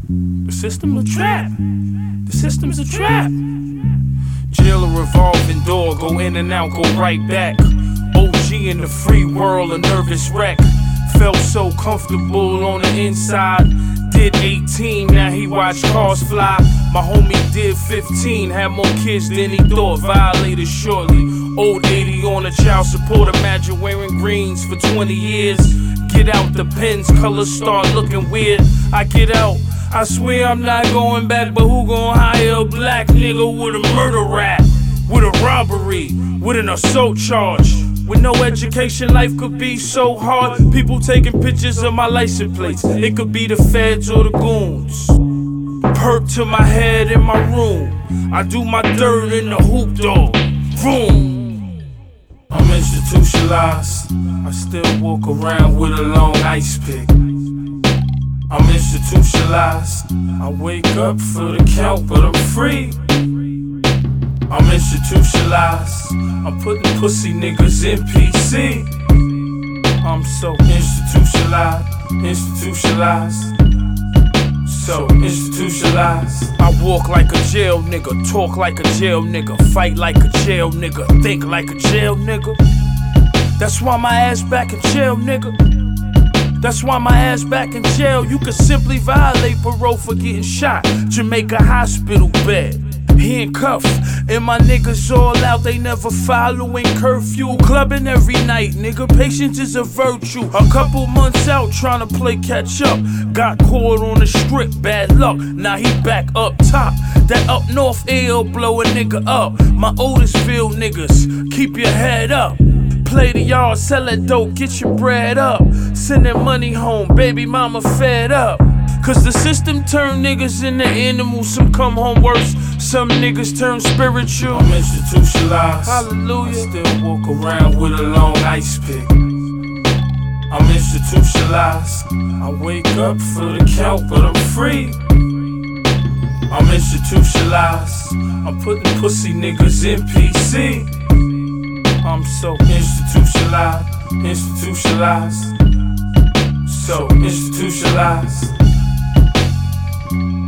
The system a trap. The system's a trap. Jail a revolving door, go in and out, go right back. OG in the free world, a nervous wreck. Felt so comfortable on the inside. Did 18, now he watch cars fly. My homie did 15, had more kids than he thought. Violated shortly. Old 80 on a child support. Imagine wearing greens for 20 years. Get out the pens, colors start looking weird. I get out, I swear I'm not going back. But who gon' hire a black nigga with a murder rap? With a robbery, with an assault charge. With no education, life could be so hard. People taking pictures of my license plates. It could be the feds or the goons. Perk to my head in my room. I do my dirt in the hoop dog. Vroom. I'm institutionalized. I still walk around with a long ice pick. I'm institutionalized. I wake up for the count, but I'm free. I'm institutionalized. I'm putting pussy niggas in PC. I'm so institutionalized, so institutionalized. I walk like a jail nigga, talk like a jail nigga, fight like a jail nigga, think like a jail nigga. That's why my ass back in jail, nigga. That's why my ass back in jail. You could simply violate parole for getting shot. Jamaica hospital bed. Handcuffs, and my niggas all out, they never following curfew. Clubbing every night, nigga, patience is a virtue. A couple months out trying to play catch up. Got caught on the strip, bad luck, now he back up top. That up north AL blow a nigga up. My Otisville niggas, keep your head up. Play the yard, sell that dope, get your bread up. Send that money home, baby mama fed up. Cause the system turn niggas into animals. Some come home worse, some niggas turn spiritual. I'm institutionalized. Hallelujah. I still walk around with a long ice pick. I'm institutionalized. I wake up for the count, but I'm free. I'm institutionalized. I'm putting pussy niggas in PC. I'm so institutionalized, so institutionalized.